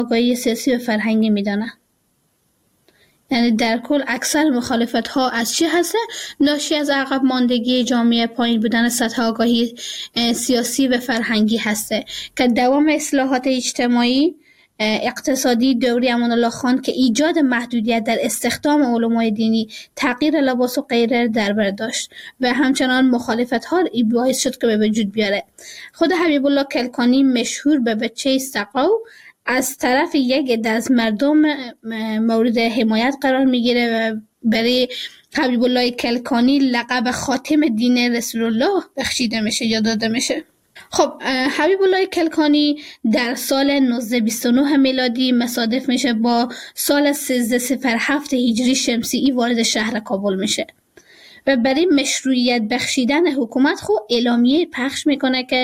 آگاهی سیاسی و فرهنگی میدانند. یعنی در کل اکثر مخالفت ها از چی هسته؟ ناشی از عقب ماندگی جامعه، پایین بودن سطح آگاهی سیاسی و فرهنگی هسته که دوام اصلاحات اجتماعی اقتصادی دوری امان الله خان که ایجاد محدودیت در استخدام علمای دینی، تغییر لباس و غیره در بر داشت و همچنان مخالفت ها باعث شد که به وجود بیاره. خود حبیب الله کلکانی مشهور به بچه سقاو از طرف یک عده از مردم مورد حمایت قرار میگیره و برای حبیب الله کلکانی لقب خاتم دین رسول الله بخشیده میشه یا داده میشه. خب حبیب الله کلکانی در سال 1929 میلادی مصادف میشه با سال 1307 هجری شمسی وارد شهر کابل میشه و برای مشروعیت بخشیدن حکومت خود اعلامیه پخش میکنه که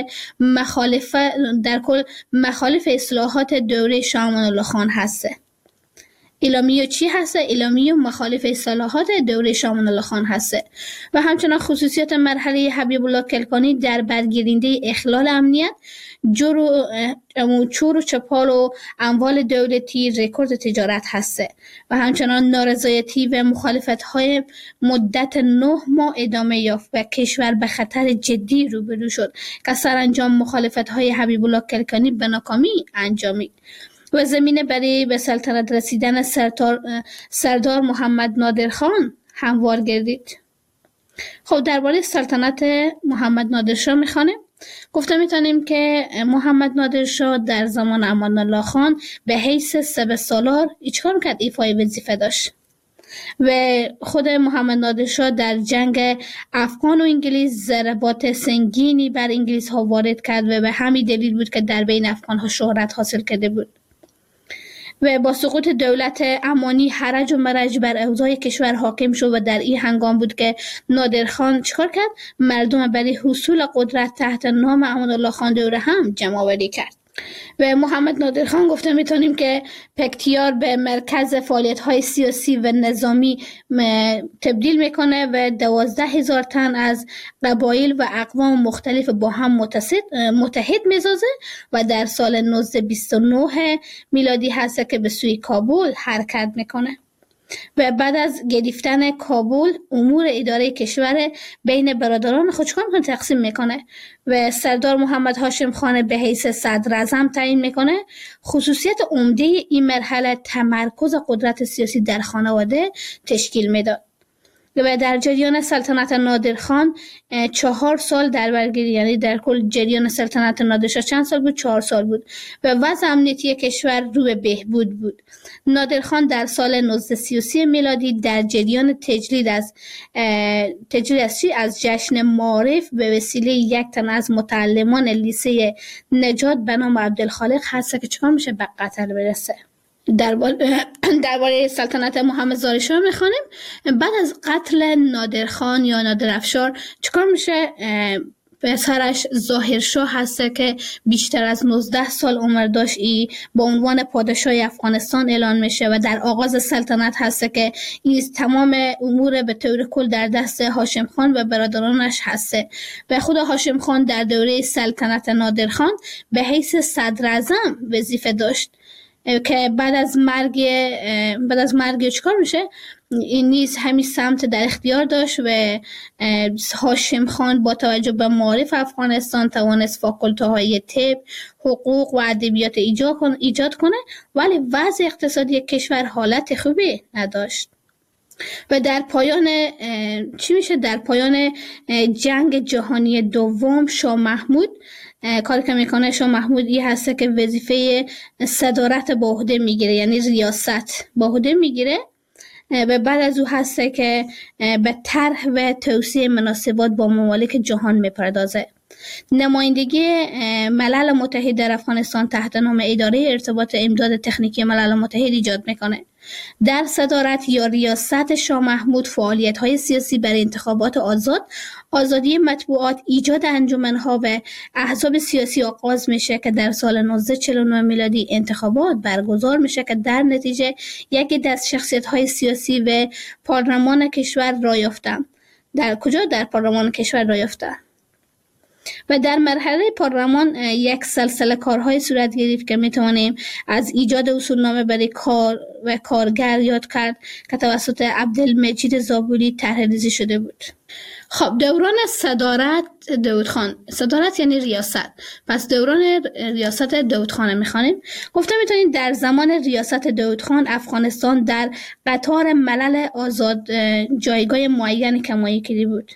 در کل مخالف اصلاحات دوره شاه امان الله خان هسته. اعلامیه چی هسته؟ اعلامیه مخالف اصلاحات دوره شاه امان الله خان هسته و همچنان خصوصیات مرحله حبیب الله کلکانی در برگیرنده اخلال امنیت، چور و چپال و اموال دولتی، رکورد تجارت هسته و همچنان نارضایتی و مخالفت های مدت 9 ماه ادامه یافت و کشور به خطر جدی روبرو شد که سرانجام مخالفت های حبیب الله کلکانی به ناکامی انجامید و زمینه برای به سلطنت رسیدن سردار محمد نادر خان هموار گردید. خب درباره سلطنت محمد نادر شاه میخوانیم. گفته میتونیم که محمد نادر شاه در زمان امان الله خان به حیث سپهسالار چیکار کرد؟ ایفای وظیفه داشت و خود محمد نادر شاه در جنگ افغان و انگلیس ضربات سنگینی بر انگلیس ها وارد کرد و به همین دلیل بود که در بین افغان ها شهرت حاصل کرده بود و با سقوط دولت امانی حرج و مرج بر اوضاع کشور حاکم شد و در این هنگام بود که نادرخان چیکار کرد؟ مردم برای حصول قدرت تحت نام امان الله خان دوره هم جمع آوری کرد و محمد نادر خان گفته میتونیم که پکتیار به مرکز فعالیت های سیاسی و نظامی تبدیل میکنه و 12,000 تن از قبایل و اقوام مختلف با هم متحد میسازه و در سال 1929 میلادی هست که به سوی کابل حرکت میکنه و بعد از گرفتن کابل امور اداره کشور بین برادران خود تقسیم میکنه و سردار محمد هاشم خان به حیث صدر اعظم تعیین میکنه. خصوصیت عمده این مرحله تمرکز قدرت سیاسی در خانواده تشکیل میداد و در جریان سلطنت نادرخان 4 سال در برگیری، یعنی در کل جریان سلطنت نادرشاه چند سال بود؟ 4 سال بود و وضع امنیتی کشور رو به بهبود بود. نادرخان در سال 1933 میلادی در جریان تجدید از جشن معارف به وسیله یک تن از متعلمان لیسه نجات به نام عبدالخالق هست که چکار میشه؟ به قتل برسه. درباره سلطنت محمد ظاهر شاه میخوانیم. بعد از قتل نادرخان یا نادرافشار چیکار میشه؟ پسرش ظاهر شاه هست که بیشتر از 19 سال عمر داشت با عنوان پادشاه افغانستان اعلان میشه و در آغاز سلطنت هست که این تمام امور به طور کل در دست هاشم خان و برادرانش هسته و خود هاشم خان در دوره سلطنت نادرخان به حیث صدر اعظم وظیفه داشت که بعد از مرگ چیکار میشه؟ این نیز همین سمت در اختیار داشت و هاشم خان با توجه به معارف افغانستان توانست فاکولته‌های طب، حقوق و ادبیات ایجاد کنه، ولی وضع اقتصادی کشور حالت خوبی نداشت و در پایان جنگ جهانی دوم شاه محمود کاری که میکنه، شاه محمود این هسته که وظیفه صدارت به عهده میگیره، یعنی ریاست به عهده میگیره و بعد از او هسته که به طرح و توسعه مناسبات با ممالک جهان میپردازه. نمایندگی ملل متحد در افغانستان تحت نام اداره ارتباط امداد تکنیکی ملل متحد ایجاد میکنه. در صدارت یا ریاست شاه محمود فعالیت‌های سیاسی برای انتخابات آزاد، آزادی مطبوعات، ایجاد انجمن‌ها و احزاب سیاسی آغاز میشه که در سال 1949 میلادی انتخابات برگزار میشه که در نتیجه یک دست شخصیت‌های سیاسی و پارلمان کشور راه یافتند. در کجا؟ در پارلمان کشور راه یافتند. و در مرحله پارلمان یک سلسله کارهای صورت گرفت که میتوانیم از ایجاد اصولنامه برای کار و کارگر یاد کرد که توسط عبدالمجید زابوری طرح‌ریزی شده بود. خب دوران صدارت داود خان، صدارت یعنی ریاست، پس دوران ریاست داود خان میخوانیم. گفته میتونید در زمان ریاست داود خان افغانستان در قطار ملل آزاد جایگاه معین کمایی کردی بود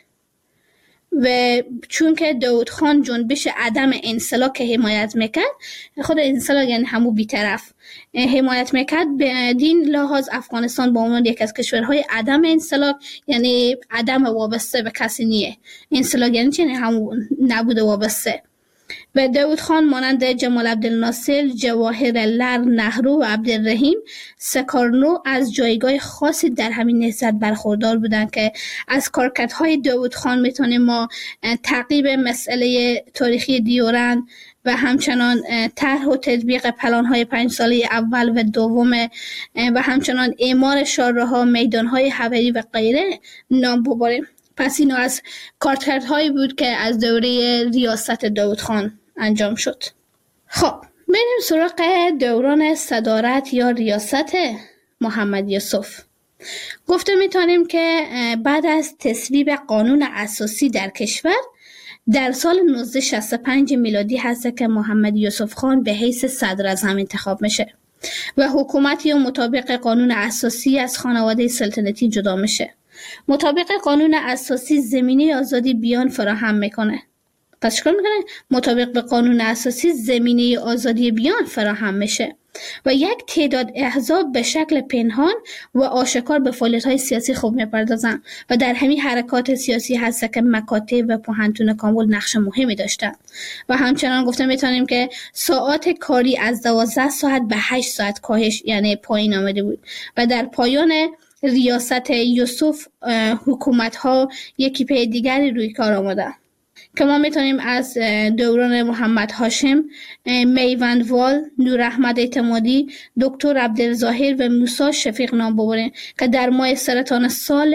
و چون که داود خان جنبش عدم انسلاک که حمایت میکرد، خود انسلاک یعنی همون بیطرف حمایت میکرد، به دین لحاظ افغانستان با عنوان یک از کشورهای عدم انسلاک یعنی عدم وابسته به کسی نیه. انسلاک یعنی چی؟ همون نبود وابسته. و داود خان مانند جمال عبدالناصر، جواهر لعل نهرو و عبدالرحیم سکارنو از جایگاه خاصی در همین نهضت برخوردار بودند که از کارکردهای داود خان میتونیم ما تعقیب مسئله تاریخی دیورند و همچنان طرح و تطبیق پلان‌های 5 ساله اول و دوم و همچنان اعمار شاهراه‌ها، میدان‌های هوایی و غیره نام ببریم. پس اینو از کارکردهایی بود که از دوره ریاست داود خان انجام شد. خب بریم سراغ دوران صدارت یا ریاست محمد یوسف. گفته میتونیم که بعد از تصویب قانون اساسی در کشور در سال 1965 میلادی هست که محمد یوسف خان به حیث صدراعظم انتخاب میشه و حکومتی مطابق قانون اساسی از خانواده سلطنتی جدا میشه. مطابق قانون اساسی زمینه آزادی بیان فراهم میکنه. پس چیکار میکنه؟ مطابق به قانون اساسی زمینه آزادی بیان فراهم میشه و یک تعداد احزاب به شکل پنهان و آشکار به فعالیت‌های سیاسی خوب میپردازن و در همین حرکات سیاسی هست که مکاتب و پوهنتون کابل نقش مهمی داشتن. و همچنان گفته میتونیم که ساعات کاری از 12 ساعت به 8 ساعت کاهش یعنی پایین آمده بود و در پایان ریاست یوسف حکومت‌ها یکی پی دیگری روی کار آمده که ما میتونیم از دوران محمد هاشم، میوندوال، نور احمد اعتمادی، دکتر عبدالظاهر و موسی شفیق نام ببریم که در ماه سرطان سال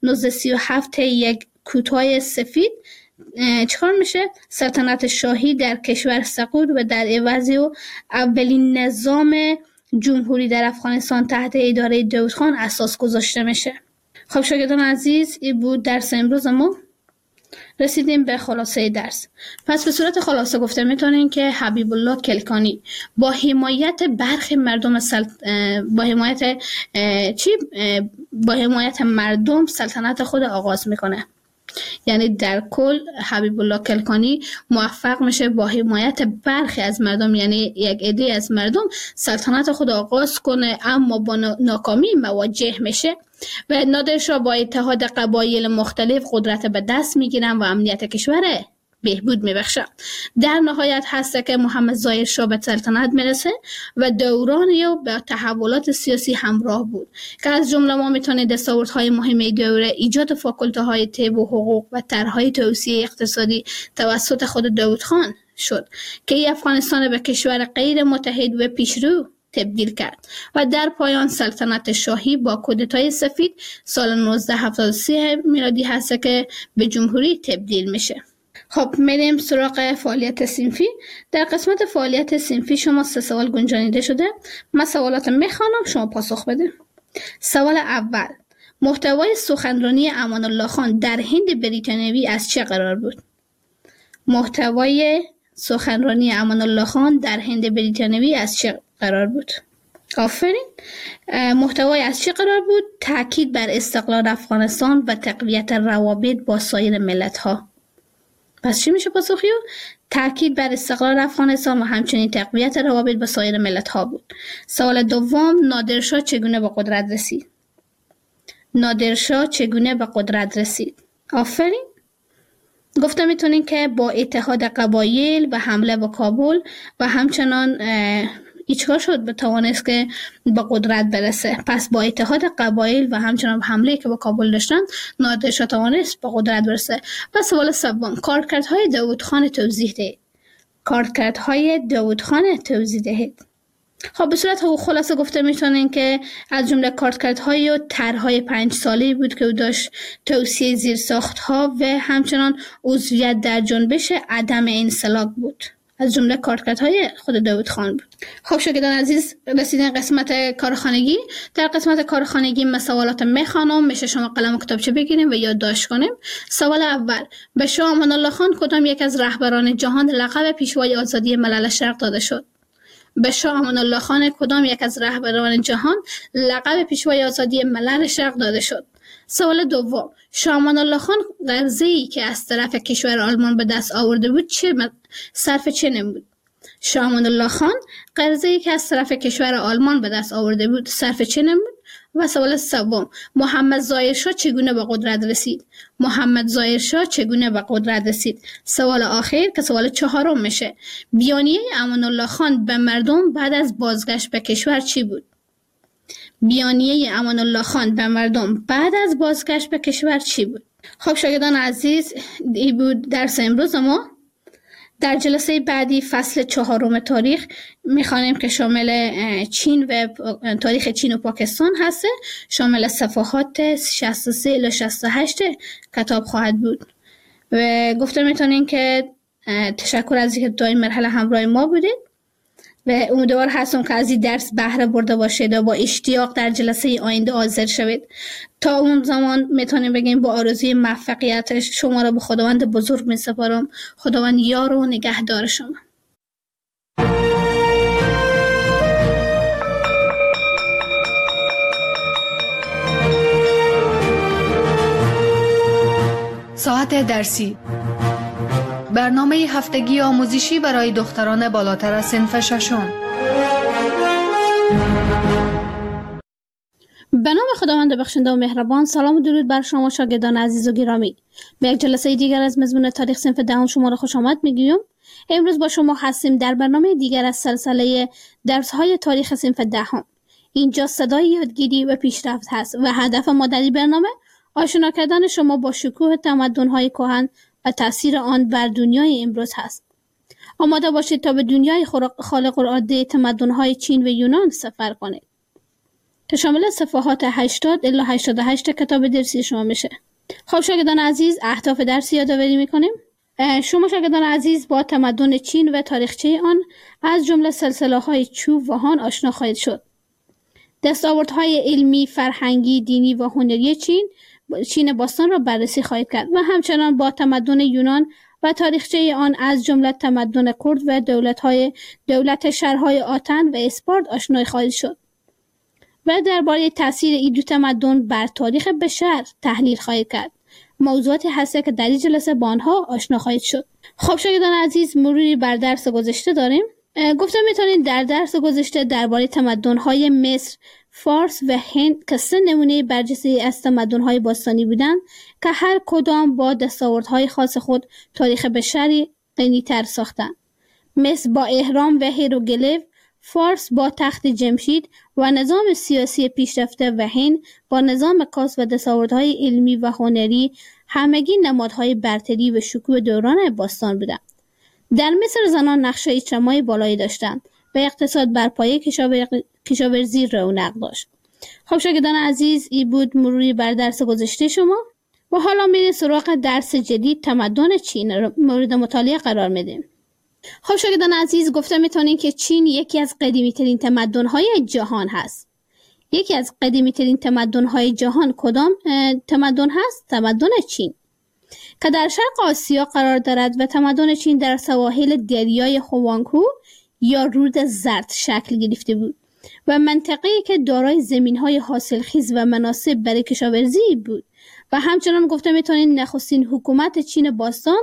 1937 یک کوتاه سفید چکار میشه؟ سلطنت شاهی در کشور سقوط و در عوض اولین نظام جمهوری در افغانستان تحت اداره داود خان اساس گذاشته میشه. خب شاگردان عزیز، این بود درس امروز ما. رسیدیم به خلاصه درس. پس به صورت خلاصه گفته میتونین که حبیب الله کلکانی با حمایت برخی مردم با حمایت مردم سلطنت خود آغاز میکنه. یعنی در کل حبیب الله کلکانی موفق میشه با حمایت برخی از مردم یعنی یک عده از مردم سلطنت خود آغاز کنه، اما با ناکامی مواجه میشه و نادرشاه با اتحاد قبایل مختلف قدرت به دست میگیرن و امنیت کشور بهبود میبخشن. در نهایت هست که محمد ظاهر شاه به سلطنت میرسه و دورانی و به تحولات سیاسی همراه بود که از جمله ما میتونیم دستاوردهای مهم دوره ایجاد فاکولته‌های طب و حقوق و طرح‌های توسعه اقتصادی توسط خود داود خان شد که افغانستان به کشور غیر متحد و پیشرو تبدیل کرد و در پایان سلطنت شاهی با کودتای سفید سال 1973 میلادی هست که به جمهوری تبدیل میشه. خب میریم سراغ فعالیت صنفی. در قسمت فعالیت صنفی شما 3 سوال گنجانیده شده. من سوالات میخوانم، شما پاسخ بده. سوال اول: محتوای سخنرانی امان الله خان در هند بریتانیایی از چه قرار بود؟ محتوای سخنرانی امان الله خان در هند بریتانیایی از چه قرار بود؟ آفرین. محتوای از چه قرار بود؟ تاکید بر استقلال افغانستان و تقویت روابط با سایر ملت‌ها. پس چی میشه پاسخیو؟ تاکید بر استقلال افغانستان و همچنین تقویت روابط با سایر ملت‌ها بود. سوال دوم: نادرشاه چگونه به قدرت رسید؟ نادرشاه چگونه به قدرت رسید؟ آفرین. گفته میتونین که با اتحاد قبایل و حمله به کابل و همچنان ایچکار شد به توانست که به قدرت برسه. پس با اتحاد قبایل و همچنان حمله که به کابل داشتن نادرشاه توانست به قدرت برسه. و سوال سوم: کارکردهای داود خان توضیح دهید. کارکردهای داود خان توضیح دهید. خب به صورت خلاصه گفته میتونین که از جمله کارکردهای و طرحهای 5 ساله‌ای بود که او داشت توسعه زیرساخت‌ها و همچنان عضویت در جنبش عدم انسلاک بود. از جمله کارکردهای خود داوود خان بود. خب شاگردان عزیز، رسیدین قسمت کارخانگی. در قسمت کارخانگی مسئولات میخوانم، میشه شما قلم و کتابچه بگیریم و یادداشت کنیم. سوال اول: به شاه امان الله خان کدام یک از رهبران جهان لقب پیشوای آزادی ملل شرق داده شد؟ به شاه امان الله خان کدام یک از رهبران جهان لقب پیشوای آزادی ملل شرق داده شد؟ سوال دوم: شاه امان الله خان قرضه‌ای که از طرف کشور آلمان به دست آورده بود صرف چه نمود؟ شاه امان الله خان قرضه‌ای که از طرف کشور آلمان به دست آورده بود صرف چه نمود؟ و سوال سوم: محمد ظاهرشاه چگونه به قدرت رسید؟ محمد ظاهرشاه چگونه به قدرت رسید؟ سوال آخر که سوال چهارم میشه: بیانیه امان الله خان به مردم بعد از بازگشت به کشور چی بود؟ بیانیه امان الله خان به مردم بعد از بازگشت به کشور چی بود؟ خب شاگردان عزیز، این بود درس امروز ما. در جلسه بعدی فصل 4 تاریخ میخوانیم که شامل چین و تاریخ چین و پاکستان هست، شامل صفحات 63 الی 68 کتاب خواهد بود. و گفته میتونین که تشکر از اینکه تا این مرحله همراه ما بودید و امیدوار هستم که از این درس بهره برده باشید و با اشتیاق در جلسه آینده حاضر شوید. تا اون زمان میتونیم بگیم با آرزوی موفقیت شما را به خداوند بزرگ میسپارم. خداوند یار و نگهدار شما. ساعت درسی، برنامه هفتگی آموزشی برای دختران بالاتر از صنف ششم. به نام خداوند بخشنده و مهربان. سلام و درود بر شما شاگردان عزیز و گرامی. به یک جلسه دیگر از مضمون تاریخ صنف دهم شما را خوش آمد میگویم. امروز با شما هستیم در برنامه دیگر از سلسله درس‌های تاریخ صنف دهم. اینجا صدای یادگیری و پیشرفت هست و هدف ما در این برنامه آشنا کردن شما با شکوه تمدن‌های کهن و تأثیر آن بر دنیای امروز هست. آماده باشید تا به دنیای خالق العاده تمدن‌های چین و یونان سفر کنید که شامل صفحات 80 الی 88 کتاب درسی شما میشه. خب شاگردان عزیز، اهداف درس یادآوری میکنیم. شما شاگردان عزیز با تمدن چین و تاریخچه آن از جمله سلسله‌های چو و هان آشنا خواهید شد. دستاوردهای علمی، فرهنگی، دینی و هنری چین باستان را بررسی خواهید کرد و همچنان با تمدن یونان و تاریخچه آن از جمله تمدن کرد و دولت شهرهای آتن و اسپارت آشنا خواهید شد و درباره تاثیر این دو تمدن بر تاریخ بشر تحلیل خواهید کرد. موضوعاتی هست که در این جلسه با آنها آشنا خواهید شد. خب شاگردان عزیز، مروری بر درس گذشته داریم. گفتم میتونید در درس گذشته درباره تمدن‌های مصر، فارس و هند که 3 نمونه برجسته از تمدن‌های باستانی بودند که هر کدام با دستاوردهای خاص خود تاریخ بشری غنی‌تر ساختند. مصر با اهرام و هیروگلیف، فارس با تخت جمشید و نظام سیاسی پیشرفته و هند با نظام کاس و دستاوردهای علمی و هنری همگی نمادهای برتری و شکوه دوران باستان بودند. در مصر زنان نقش اجتماعی بالایی داشتند و اقتصاد بر پایه کشاورزی رونق داشت. خب شاگردان عزیز، این بود مروری بر درس گذشته شما و حالا میریم سراغ درس جدید تمدن چین مورد مطالعه قرار میدیم. خب شاگردان عزیز، گفته میتونین که چین یکی از قدیمی ترین تمدن‌های جهان هست. یکی از قدیمی ترین تمدن‌های جهان کدام تمدن هست؟ تمدن چین که در شرق آسیا قرار دارد و تمدن چین در سواحل دریای هوانگهو یا رود زرد شکل گرفته بود و منطقه‌ای که دارای زمین‌های حاصلخیز و مناسب برای کشاورزی بود و همچنان گفته میتونین نخستین حکومت چین باستان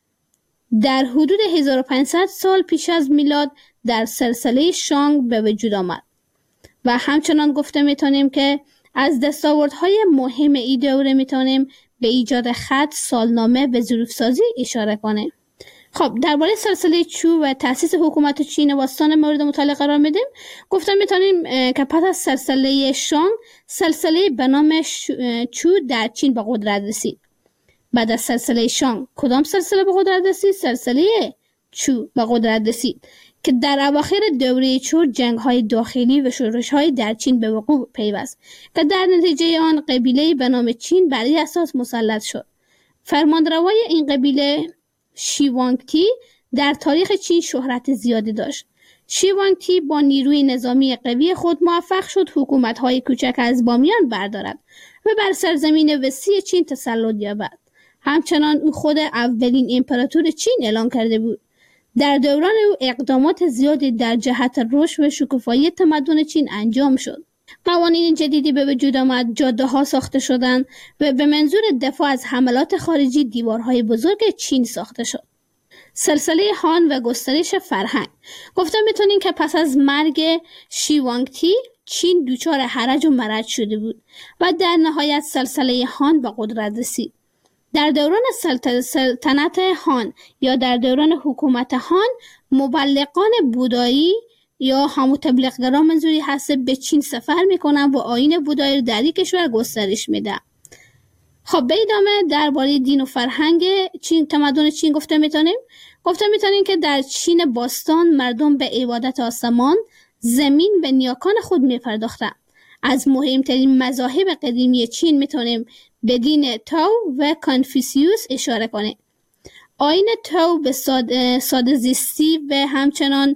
در حدود 1500 سال پیش از میلاد در سلسله شانگ به وجود آمد و همچنان گفته میتونیم که از دستاوردهای مهم این دوره میتونیم به ایجاد خط، سالنامه و ظروف‌سازی اشاره کنیم. خب درباره سلسله چو و تأسیس حکومت چین باستان مورد مطالعه قرار میدیم. گفتم میتونیم که پس از سلسله شانگ، سلسله به نام چو در چین به قدرت رسید. بعد از سلسله شانگ کدام سلسله به قدرت رسید؟ سلسله چو به قدرت رسید که در اواخر دوره چو جنگ‌های داخلی و شورش‌های در چین به وقوع پیوست که در نتیجه آن قبیله به نام چین بر این اساس مسلط شد. فرمانروای این قبیله شیوانگتی در تاریخ چین شهرت زیادی داشت. شیوانگتی با نیروی نظامی قوی خود موفق شد حکومت‌های کوچک از بامیان بردارد و بر سرزمین وسیع چین تسلط یابد. همچنان او خود اولین امپراتور چین اعلان کرده بود. در دوران او اقدامات زیادی در جهت رشد و شکوفایی تمدن چین انجام شد. قوانین جدیدی به وجود آمد، جاده‌ها ساخته شدند و به منظور دفاع از حملات خارجی دیوارهای بزرگ چین ساخته شد. سلسله هان و گسترش فرهنگ. گفتم میتونین که پس از مرگ شیوانگتی چین دچار هرج و مرج شده بود و در نهایت سلسله هان به قدرت رسید. در دوران سلطنت هان یا در دوران حکومت هان مبلغان بودایی یا همون تبلیغگران منظوری هست به چین سفر میکنن و آیین بودایی رو در این کشور گسترش میدن. خب به ادامه درباره دین و فرهنگ چین، تمدن چین گفته میتونیم که در چین باستان مردم به عبادت آسمان، زمین و نیاکان خود میپرداختند. از مهمترین مذاهب قدیمی چین میتونیم به دین تاو و کانفوسیوس اشاره کنیم. آیین تاو به ساده زیستی و همچنان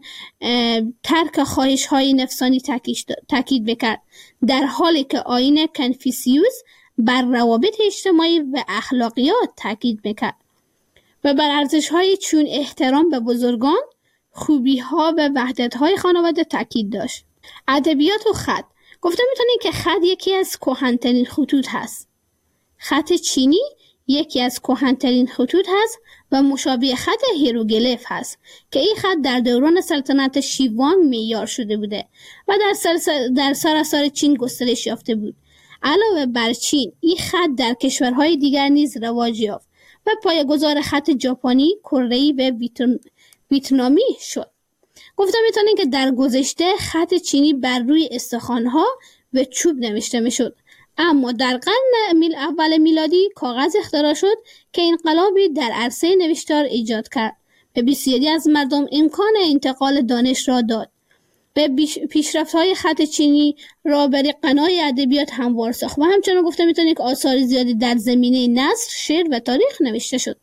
ترک خواهش های نفسانی تاکید میکرد، در حالی که آیین کنفوسیوس بر روابط اجتماعی و اخلاقیات تاکید میکرد و بر ارزش های چون احترام به بزرگان، خوبی ها و وحدت های خانواده تاکید داشت. ادبیات و خط. گفته میتونیم که خط یکی از کهن‌ترین خطوط هست. خط چینی یکی از کهن‌ترین خطوط هست و مشابه خط هیروگلیف هست که این خط در دوران سلطنت شیوانگ معیار شده بوده و در سراسر چین گسترش یافته بود. علاوه بر چین، این خط در کشورهای دیگر نیز رواج یافت و پایه‌گذار خط ژاپنی، کره‌ای و ویتنامی شد. گفته میتونیم که در گذشته خط چینی بر روی استخوان‌ها و چوب نوشته میشد، اما در قرن اول میلادی کاغذ اختراع شد که انقلابی در عرصه نوشتار ایجاد کرد و بسیاری از مردم امکان انتقال دانش را داد. به پیشرفت‌های خط چینی را برای قنای ادبیات هموار ساخت و همچنان گفته میتونیم که آثار زیادی در زمینه نثر، شعر و تاریخ نوشته شد.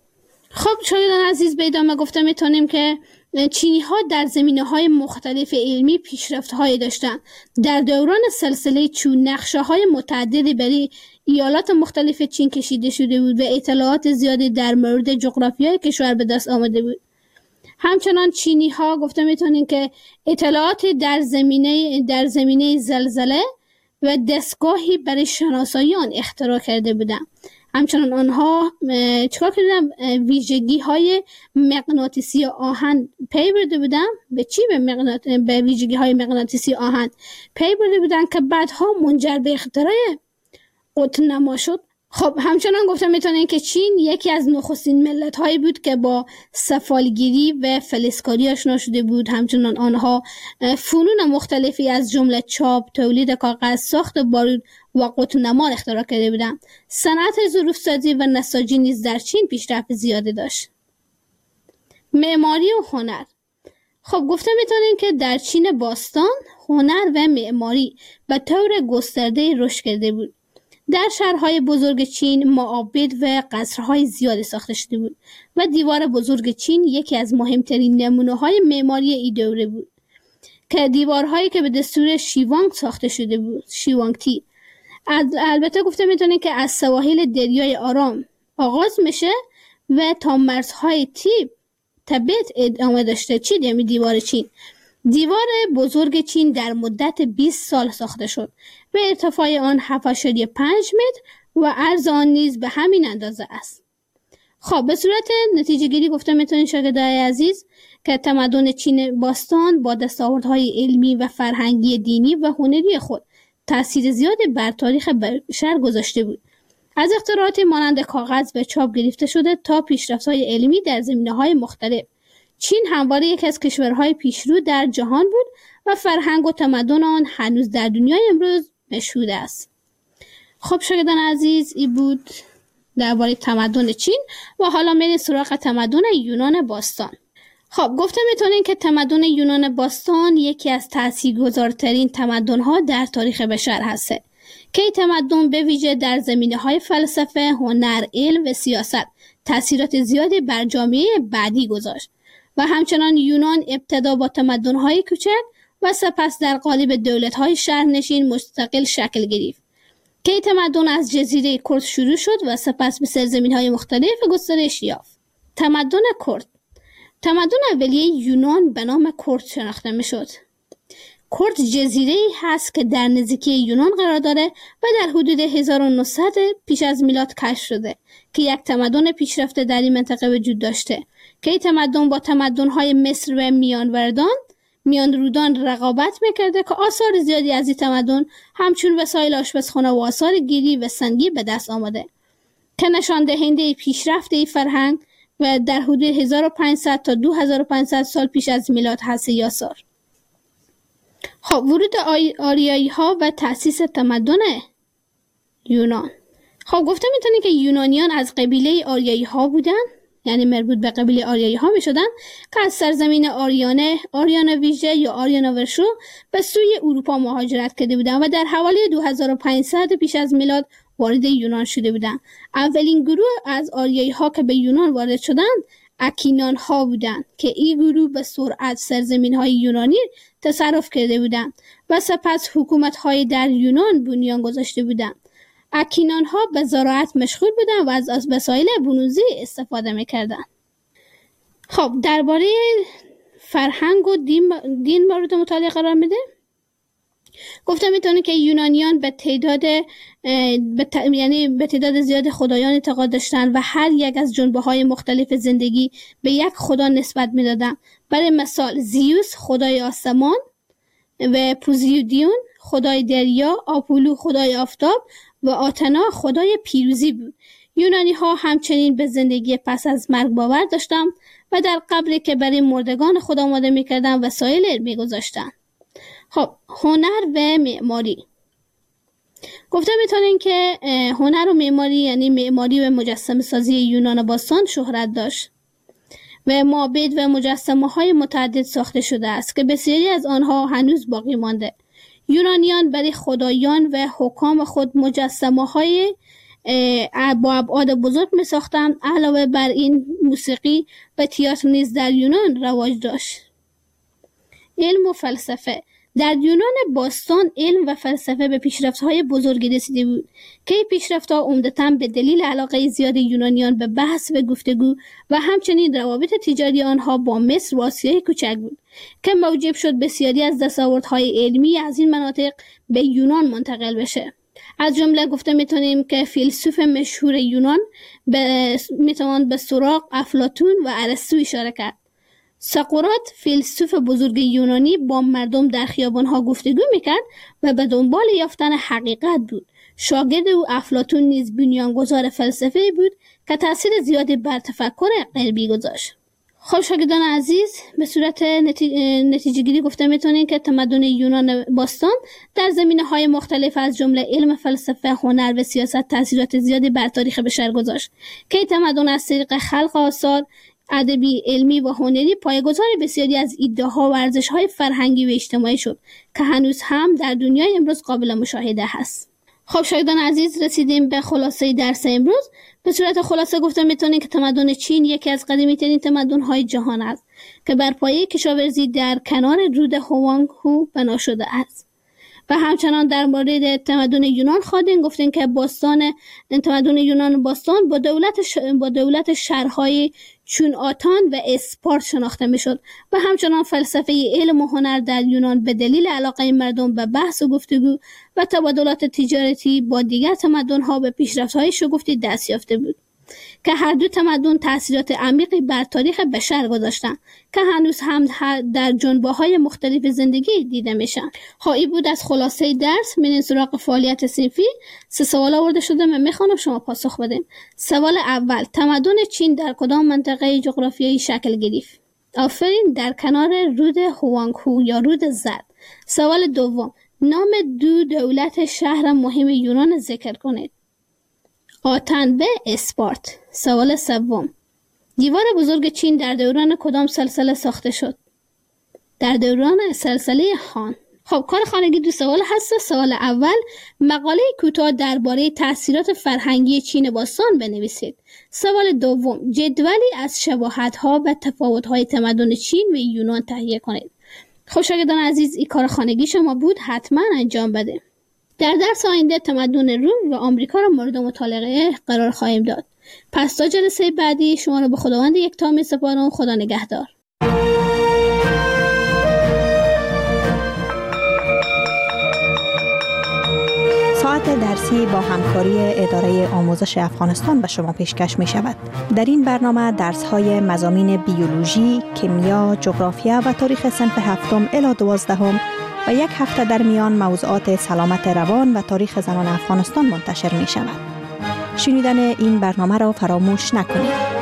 خب شاگردان عزیز، به ادامه گفته میتونیم که چینی ها در زمینه های مختلف علمی پیشرفت های داشتند. در دوران سلسله چون نقشه های متعددی برای ایالات مختلف چین کشیده شده بود و اطلاعات زیادی در مورد جغرافیای کشور به دست آمده بود. همچنان چینی ها گفته میتونیم که اطلاعات در زمینه زلزله و دستگاهی برای شناسایی آن اختراع کرده بودند. همچنان آنها چکار کردن؟ ویژگی های مغناطیسی آهن پی برده بودن. به چی؟ به ویژگی های مغناطیسی آهن پی برده بودن که بعدها منجر به اختراع قطب‌نما شد. خب همچنان گفته میتونن که چین یکی از نخستین ملت هایی بود که با سفالگیری و فلزکاری آشنا شده بود. همچنان آنها فنون مختلفی از جمله چاپ، تولید کاغذ، ساخت بارود و قطب‌نما اختراع کرده بودند. صنعت ظروف‌سازی و نساجی نیز در چین پیشرفت زیادی داشت. معماری و هنر. خب گفته میتونیم که در چین باستان هنر و معماری به طور گسترده رشد کرده بود. در شهرهای بزرگ چین معابد و قصرهای زیادی ساخته شده بود و دیوار بزرگ چین یکی از مهمترین نمونه‌های معماری این دوره بود که دیوارهایی که به دستور شیوانگ ساخته شده بود، شیوانگتی. البته گفته میتونیم که از سواحل دریای آرام آغاز میشه و تا مرزهای تبت ادامه داشته. یعنی دیوار چین. دیوار بزرگ چین در مدت 20 سال ساخته شد و ارتفاع آن 7.5 متر و عرض آن نیز به همین اندازه است. خب به صورت نتیجه گیری گفته میتونین شاگردای عزیز که تمدن چین باستان با دستاوردهای علمی و فرهنگی دینی و هنری خود تأثیر زیادی بر تاریخ بشر گذاشته بود. از اختراعات مانند کاغذ و چاپ گرفته شده تا پیشرفت‌های علمی در زمینه‌های مختلف. چین همواره یک از کشورهای پیشرو در جهان بود و فرهنگ و تمدن آن هنوز در دنیای امروز مشهود است. خب شاگردان عزیز، این بود درباره تمدن چین و حالا میریم سراغ تمدن یونان باستان. خب گفته میتونین که تمدن یونان باستان یکی از تاثیرگذارترین تمدن‌ها در تاریخ بشر هسته که این تمدن به ویژه در زمینه‌های فلسفه، هنر، علم و سیاست تاثیرات زیادی بر جامعه بعدی گذاشت و همچنان یونان ابتدا با تمدن‌های کوچک و سپس در قالب دولت‌های شهرنشین مستقل شکل گرفت که این تمدن از جزیره کرد شروع شد و سپس به سرزمین‌های مختلف گسترش یافت. تمدن کرد تمدن اولیه یونان به نام کرد شناخته می‌شد. کرد جزیره‌ای هست که در نزدیکی یونان قرار داره و در حدود 1900 پیش از میلاد کشف شده که یک تمدن پیشرفته در این منطقه وجود داشته که این تمدن با تمدن‌های مصر و میان رودان رقابت می‌کرده که آثار زیادی از این تمدن همچون وسایل آشپزخانه و آثار گیری و سنگی به دست آمده که نشان دهنده پیشرفت این فرهنگ و در حدود 1500 تا 2500 سال پیش از میلاد هست این آثار. خب ورود آریایی ها و تأسیس تمدن یونان. خب گفته میتونی که یونانیان از قبیله آریایی ها بودن، یعنی مربوط به قبیله آریایی ها میشدن که از سرزمین آریان ویژه یا آریاناورشو به سوی اروپا مهاجرت کرده بودن و در حوالی 2500 پیش از میلاد وارد یونان شده بودن. اولین گروه از آریایی ها که به یونان وارد شدن اکینان ها بودند که این گروه به سرعت سرزمین های یونانی تصرف کرده بودند و سپس حکومت های در یونان بنیان گذاشته بودند. اکینان ها به زراعت مشغول بودند و از وسایل برونزی استفاده میکردند. خب درباره فرهنگ و دین مورد مطالعه قرار میده. گفته میتونه که یونانیان به تعداد زیاد خدایان اعتقاد داشتن و هر یک از جنبه‌های مختلف زندگی به یک خدا نسبت میدادن. برای مثال زیوس خدای آسمان و پوزیودیون خدای دریا، آپولو خدای آفتاب و آتنا خدای پیروزی بود. یونانی ها همچنین به زندگی پس از مرگ باور داشتن و در قبری که برای مردگان خود آماده میکردن وسایل میگذاشتن. خب هنر و معماری. گفته میتونین که هنر و معماری یعنی معماری و مجسمه سازی یونان باستان شهرت داشت و معابد و مجسمه های متعدد ساخته شده است که بسیاری از آنها هنوز باقی مانده. یونانیان برای خدایان و حکام خود مجسمه های با ابعاد بزرگ می ساختند. علاوه بر این موسیقی و تئاتر نیز در یونان رواج داشت. علم و فلسفه. در یونان باستان علم و فلسفه به پیشرفت‌های بزرگی رسیده بود که این پیشرفت‌ها عمدتاً به دلیل علاقه زیاد یونانیان به بحث و گفتگو و همچنین روابط تجاری آنها با مصر و آسیای کوچک بود که موجب شد بسیاری از دستاوردهای علمی از این مناطق به یونان منتقل بشه. از جمله گفته میتونیم که فیلسوف مشهور یونان میتوان به سقراط، افلاطون و ارسطو اشاره کرد. سقراط فیلسوف بزرگ یونانی با مردم در خیابان‌ها گفتگو میکرد و به دنبال یافتن حقیقت بود. شاگرد او افلاطون نیز بنیانگذار فلسفه بود که تأثیر زیادی بر تفکر غربی گذاشت. خب شاگردان عزیز، به صورت نتیجه گیری گفته میتونیم که تمدن یونان باستان در زمینه‌های مختلف از جمله علم، فلسفه، هنر و سیاست تأثیرات زیادی بر تاریخ بشر گذاشت که این تمدن از طریق خلق آثار ادبی، علمی و هنری پایه‌گذار بسیاری از ایده‌ها و ارزش‌های فرهنگی و اجتماعی شد که هنوز هم در دنیای امروز قابل مشاهده هست. خب شاگردان عزیز، رسیدیم به خلاصه درس امروز. به صورت خلاصه گفته میتونیم که تمدن چین یکی از قدیمی‌ترین تمدن‌های جهان است که بر پایه کشاورزی در کنار رود هوانگ هو بنا شده است. و همچنان در مورد تمدن یونان خواهیم گفتیم که تمدن یونان باستان با دولت شهرهای چون آتن و اسپارت شناخته میشد و همچنان فلسفه علم و هنر در یونان به دلیل علاقه مردم به بحث و گفتگو و تبادلات تجارتی با دیگر تمدن‌ها به پیشرفت‌های شگفتی دست یافته بود که هر دو تمدن تأثیرات عمیقی بر تاریخ بشر گذاشتن که هنوز هم در جنبه‌های مختلف زندگی دیده میشن. این بود از خلاصه درس. من سراغ فعالیت صنفی 3 سوال آورده شده، من میخوام شما پاسخ بدیم. سوال اول: تمدن چین در کدام منطقه جغرافیایی شکل گرفت؟ آفرین، در کنار رود هوانگ هو یا رود زرد. سوال دوم: نام 2 دولت شهر مهم یونان ذکر کنید. آتن و اسپارت. سوال سوم: دیوار بزرگ چین در دوران کدام سلسله ساخته شد؟ در دوران سلسله هان. خب کار خانگی 2 سوال هست. سوال اول، مقاله کوتاه درباره تأثیرات فرهنگی چین باستان بنویسید. سوال دوم، جدولی از شباهت‌ها و تفاوت‌های تمدن چین و یونان تهیه کنید. خب شاگردان عزیز، این کار خانگی شما بود، حتما انجام بده. در درس آینده تمدن روم و آمریکا را مورد مطالعه قرار خواهیم داد. پس تا جلسه بعدی شما را به خداوند یکتا می‌سپارم. خدا نگهدار. ساعت درسی با همکاری اداره آموزش افغانستان به شما پیشکش می شود. در این برنامه درس‌های مضامین بیولوژی، کیمیا، جغرافیا و تاریخ صنف 7 الی 12 و یک هفته در میان موضوعات سلامت روان و تاریخ زنان افغانستان منتشر می شود. شنیدن این برنامه را فراموش نکنید.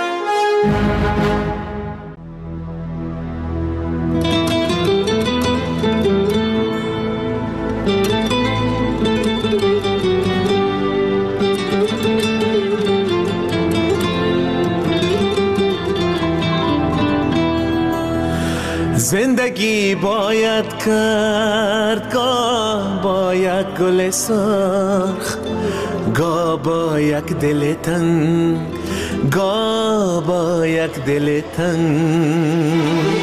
زندگی باید کرد، گاه با یک گل سرخ، گاه با یک دل تنگ، گاه با یک دل تنگ.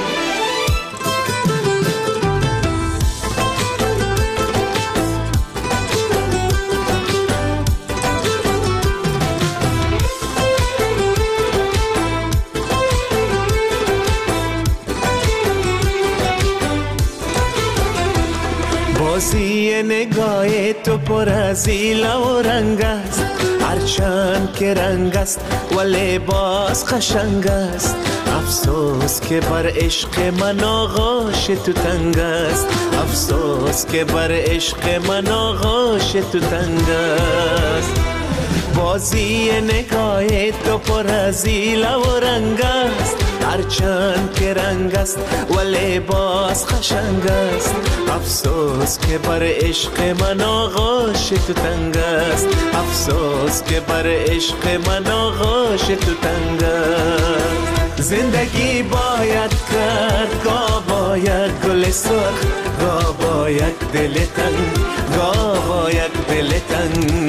بازی نگاه تو پر از ایله و رنگ است، هرچند که رنگ است ولی باز قشنگ است. افسوس که بر عشق من آغوش تو تنگ است، افسوس که بر عشق من آغوش تو تنگ است. بازی نگاه تو پر از ایله و رنگ است، هرچند که رنگ است ولی باز قشنگ است. افسوس که بر عشق من آغوش تو تنگ است، افسوس که بر عشق من آغوش تو تنگ است. زندگی باید کرد، گاه با یک گل سرخ، گاه با یک دل تنگ، گاه با یک دل تنگ.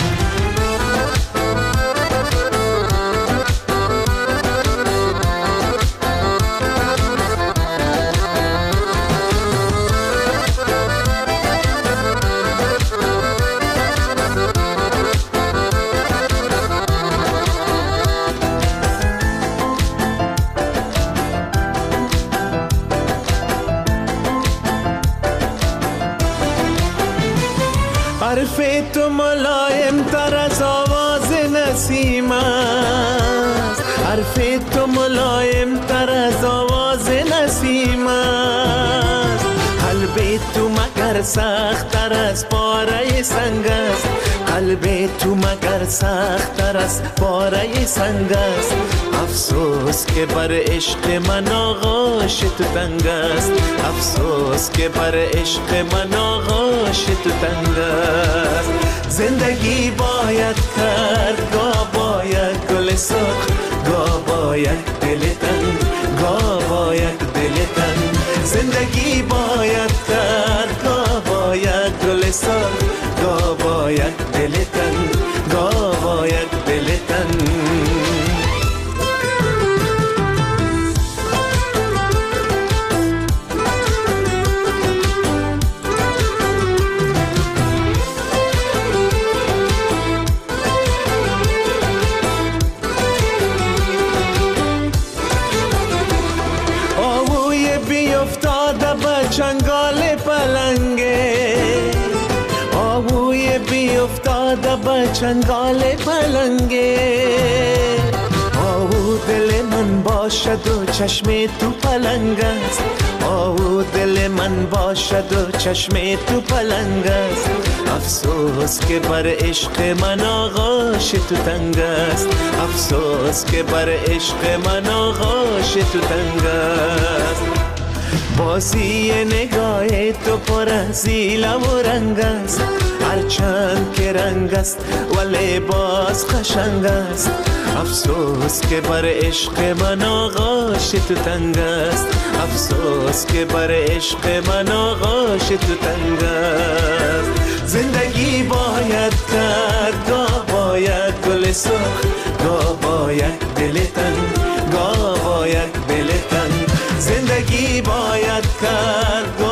حرف تو ملایم تر از آواز نسیم است، حرف تو ملایم تر از آواز نسیم است. قلب تو مگر سخت تر از پاره سنگ است، قلب تو مگر سخت تر از پاره سنگ است. افسوس که بر عشق من آغوش تو تنگ است، افسوس که بر عشق من آغوش تو تنگ است. زندگی باید کرد، گاه با یک گل سرخ، گاه با یک دل تنگ، گاه با یک دل تنگ. زندگی باید کرد، گاه با یک گل سرخ، گاه با یک دل تنگ، گاه با یک دل تنگ. چنگال پلنگه، آهوی بی افتاده به چنگال پلنگه. آهو دل من باشد و چشم تو پلنگ است، آهو دل من باشد و چشم تو پلنگ است. افسوس که بر عشق من آغوش تو تنگ است، افسوس که بر عشق من آغوش تو تنگ است. بازی نگاه تو پر از حیله و رنگ است، هرچند که رنگ است ولی باز قشنگ است. افسوس که بر عشق من آغوش تو تنگ است، افسوس که بر عشق من آغوش تو تنگ است. زندگی باید کرد، گاه باید گل سرخ، گاه باید دل تنگ، گاه باید دل تنگ. زندگی باید کرد،